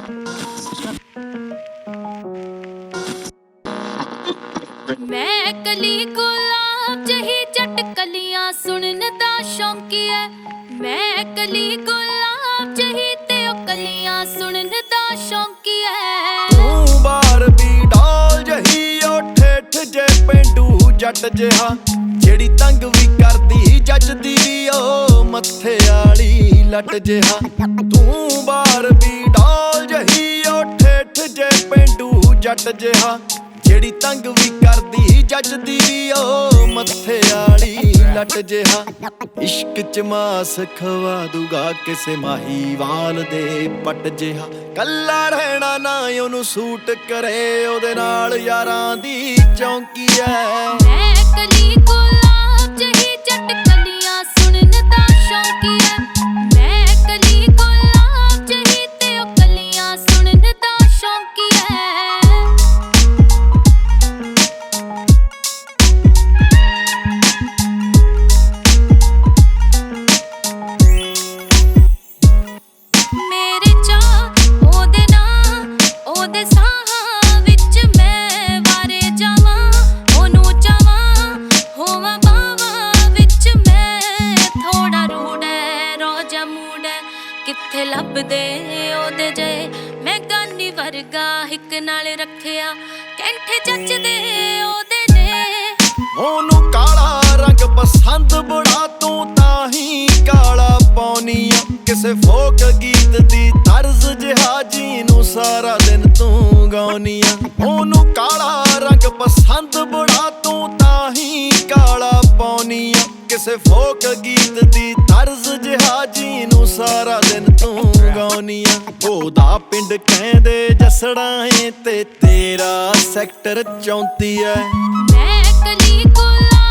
मैं कली गुलाब जही चटकलियां सुनन दा शौकी है। मैं कली गुलाब जही ते कलियां सुनन दा शौकी है। तू बारबी डॉल जही ओ ठेठ जे पेंडू जट जिहा जेड़ी तंग भी करदी जचदी ओ मत्थे आली लट जिहा। तू बारबी डॉल जही ओ ठेठ जे पेंडू जट जिहा जेड़ी तंग भी करदी जचदी ओ मत्थे आली लट जिहा। इश्क च मास खवा दूगा किसे माहीवाल दे पट जिहा। कल्ला रहना ना ओनू सूट करे ओदे नाल यारां दी चौंकी ऐ। मैं कली गुलाब जही चटकलियां सुनन दा शौकी है। मैं कली गुलाब जही ते कलियां सुनन दा शौकी है। किथे लभदे ओदे जे मैं गानी वर्गा हिक नाल रखिया कैंठे जचदे ओदे ने। ओनू काला रंग पसंद बड़ा तू ताही काला पौनिया किसे फोक गीत दी तर्ज जिहा जीनू सारा दिन तू गाउनिया। ओनू काला रंग पसंद बड़ा तू ताही काला पौनिया किसे फोक गीत दी तर्ज जिहा जीनू सारा दिन तू गाउनिया। ओदा पिंड कहंदे जसड़ा ए ते तेरा सैक्टर 34 है। मैं कली गुलाब